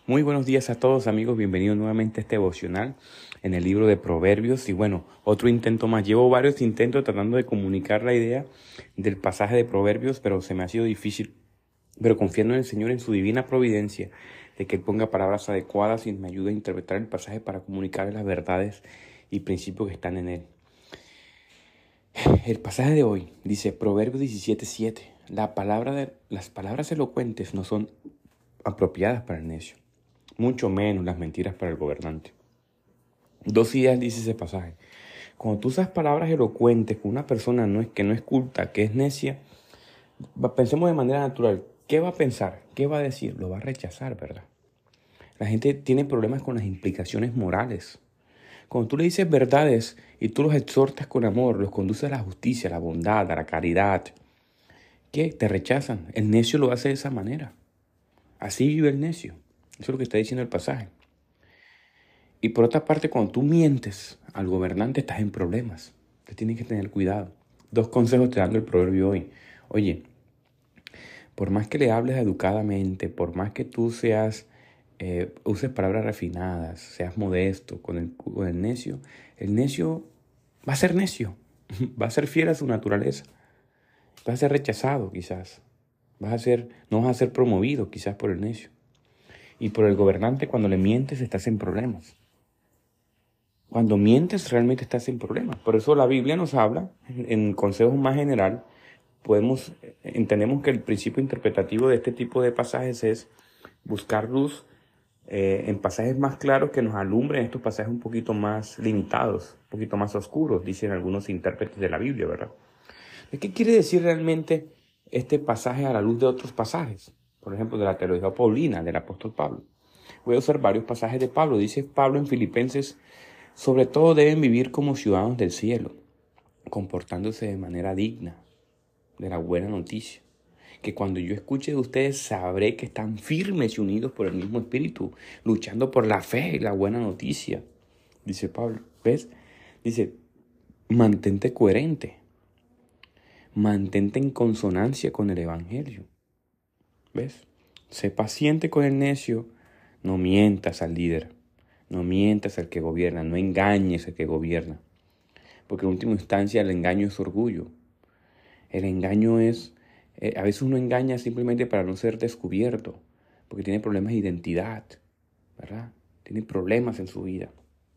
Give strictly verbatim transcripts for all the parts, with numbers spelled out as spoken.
Muy buenos días a todos, amigos, bienvenidos nuevamente a este devocional en el libro de Proverbios. Y bueno, otro intento más. Llevo varios intentos tratando de comunicar la idea del pasaje de Proverbios, pero se me ha sido difícil. Pero confiando en el Señor, en su divina providencia, de que Él ponga palabras adecuadas y me ayude a interpretar el pasaje para comunicar las verdades y principios que están en él. El pasaje de hoy dice Proverbios diecisiete siete. La palabra de, las palabras elocuentes no son apropiadas para el necio, mucho menos las mentiras para el gobernante. Dos ideas dice ese pasaje. Cuando tú usas palabras elocuentes con una persona no es, que no es culta, que es necia, pensemos de manera natural. ¿Qué va a pensar? ¿Qué va a decir? Lo va a rechazar, ¿verdad? La gente tiene problemas con las implicaciones morales. Cuando tú le dices verdades y tú los exhortas con amor, los conduces a la justicia, a la bondad, a la caridad, ¿qué? Te rechazan. El necio lo hace de esa manera. Así vive el necio. Eso es lo que está diciendo el pasaje. Y por otra parte, cuando tú mientes al gobernante, estás en problemas. Te tienes que tener cuidado. Dos consejos te dando el proverbio hoy. Oye, por más que le hables educadamente, por más que tú seas, eh, uses palabras refinadas, seas modesto con el, con el necio, el necio va a ser necio, va a ser fiel a su naturaleza, va a ser rechazado quizás, vas a ser, no vas a ser promovido quizás por el necio. Y por el gobernante, cuando le mientes, estás en problemas. Cuando mientes, realmente estás en problemas. Por eso la Biblia nos habla, en consejos más general, podemos, entendemos que el principio interpretativo de este tipo de pasajes es buscar luz eh, en pasajes más claros que nos alumbren estos pasajes un poquito más limitados, un poquito más oscuros, dicen algunos intérpretes de la Biblia, ¿verdad? ¿Qué quiere decir realmente este pasaje a la luz de otros pasajes? Por ejemplo, de la teología paulina, del apóstol Pablo. Voy a usar varios pasajes de Pablo. Dice Pablo en Filipenses: sobre todo deben vivir como ciudadanos del cielo, comportándose de manera digna de la buena noticia. Que cuando yo escuche de ustedes sabré que están firmes y unidos por el mismo espíritu, luchando por la fe y la buena noticia. Dice Pablo, ¿ves? Dice, mantente coherente, mantente en consonancia con el evangelio. ¿Ves? Sé paciente con el necio, no mientas al líder, no mientas al que gobierna, no engañes al que gobierna. Porque en última instancia el engaño es orgullo. El engaño es, eh, a veces uno engaña simplemente para no ser descubierto, porque tiene problemas de identidad, ¿verdad? Tiene problemas en su vida.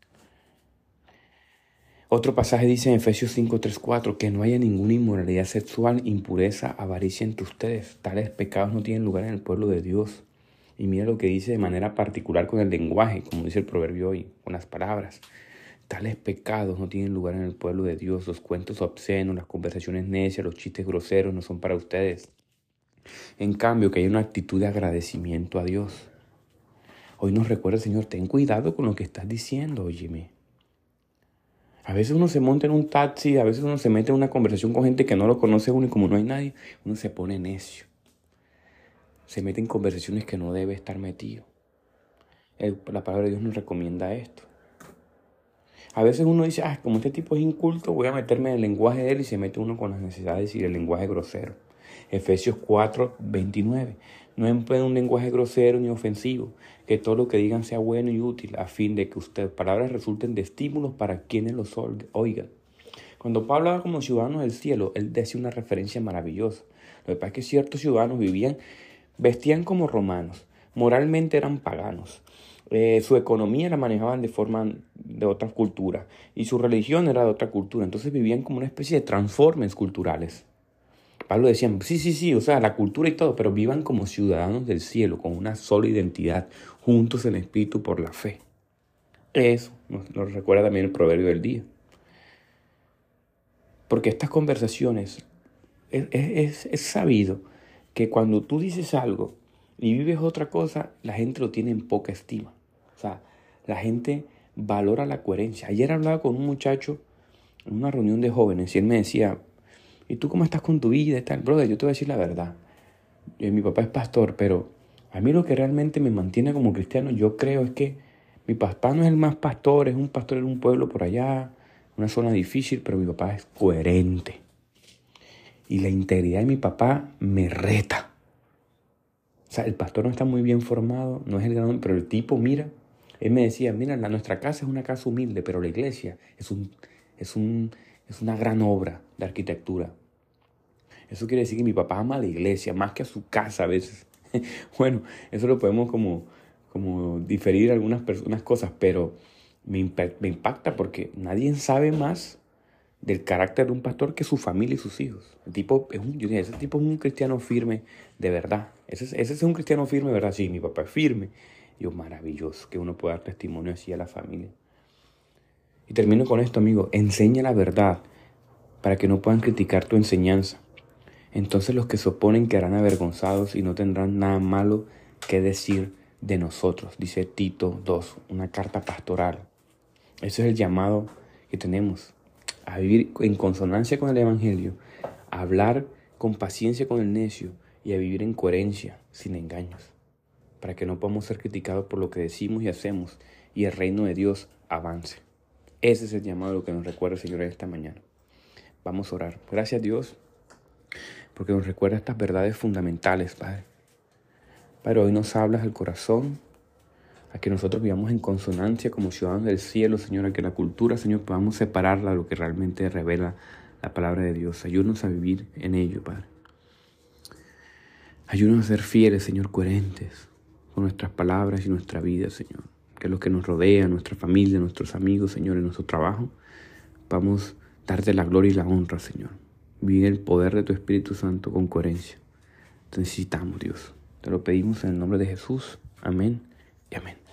Otro pasaje dice en Efesios cinco, tres, cuatro, que no haya ninguna inmoralidad sexual, impureza, avaricia entre ustedes. Tales pecados no tienen lugar en el pueblo de Dios. Y mira lo que dice de manera particular con el lenguaje, como dice el proverbio hoy, con las palabras. Tales pecados no tienen lugar en el pueblo de Dios. Los cuentos obscenos, las conversaciones necias, los chistes groseros no son para ustedes. En cambio, que hay una actitud de agradecimiento a Dios. Hoy nos recuerda el Señor, ten cuidado con lo que estás diciendo, óyeme. A veces uno se monta en un taxi, a veces uno se mete en una conversación con gente que no lo conoce uno y como no hay nadie, uno se pone necio. Se mete en conversaciones que no debe estar metido. El, la palabra de Dios nos recomienda esto. A veces uno dice, ah, como este tipo es inculto, voy a meterme en el lenguaje de él y se mete uno con las necesidades y el lenguaje grosero. Efesios cuatro, veintinueve. No empleen un lenguaje grosero ni ofensivo, que todo lo que digan sea bueno y útil, a fin de que ustedes palabras resulten de estímulos para quienes los oigan. Cuando Pablo hablaba como ciudadanos del cielo, él decía una referencia maravillosa. Lo que pasa es que ciertos ciudadanos vivían, vestían como romanos, moralmente eran paganos. Eh, su economía la manejaban de forma de otra cultura y su religión era de otra cultura. Entonces vivían como una especie de transformes culturales. Pablo decía, sí, sí, sí, o sea, la cultura y todo, pero vivan como ciudadanos del cielo, con una sola identidad, juntos en espíritu por la fe. Eso nos, nos recuerda también el proverbio del día. Porque estas conversaciones, es, es, es sabido que cuando tú dices algo y vives otra cosa, la gente lo tiene en poca estima. O sea, la gente valora la coherencia. Ayer hablaba con un muchacho en una reunión de jóvenes y él me decía, ¿y tú cómo estás con tu vida y tal? Brother, yo te voy a decir la verdad. Eh, mi papá es pastor, pero a mí lo que realmente me mantiene como cristiano, yo creo, es que mi papá no es el más pastor, es un pastor en un pueblo por allá, una zona difícil, pero mi papá es coherente. Y la integridad de mi papá me reta. O sea, el pastor no está muy bien formado, no es el gran, pero el tipo, mira, él me decía, mira, la, nuestra casa es una casa humilde, pero la iglesia es, un, es, un, es una gran obra de arquitectura. Eso quiere decir que mi papá ama a la iglesia más que a su casa a veces. Bueno, eso lo podemos como, como diferir algunas personas cosas, pero me, impa- me impacta porque nadie sabe más del carácter de un pastor que su familia y sus hijos. El tipo es un, yo dije, ese tipo es un cristiano firme de verdad. Ese, es- ese es un cristiano firme de verdad. Sí, mi papá es firme. Y yo, maravilloso que uno pueda dar testimonio así a la familia. Y termino con esto, amigo. Enseña la verdad para que no puedan criticar tu enseñanza. Entonces los que se oponen quedarán avergonzados y no tendrán nada malo que decir de nosotros, dice Tito dos, una carta pastoral. Ese es el llamado que tenemos, a vivir en consonancia con el Evangelio, a hablar con paciencia con el necio y a vivir en coherencia, sin engaños, para que no podamos ser criticados por lo que decimos y hacemos y el reino de Dios avance. Ese es el llamado que nos recuerda el Señor esta mañana. Vamos a orar. Gracias, Dios, porque nos recuerda estas verdades fundamentales, Padre. Padre, hoy nos hablas al corazón, a que nosotros vivamos en consonancia como ciudadanos del cielo, Señor, a que la cultura, Señor, podamos separarla de lo que realmente revela la palabra de Dios. Ayúdanos a vivir en ello, Padre. Ayúdanos a ser fieles, Señor, coherentes con nuestras palabras y nuestra vida, Señor. Que los que nos rodean, nuestra familia, nuestros amigos, Señor, en nuestro trabajo, vamos a darte la gloria y la honra, Señor. Vivir el poder de tu Espíritu Santo con coherencia. Te necesitamos, Dios. Te lo pedimos en el nombre de Jesús. Amén y amén.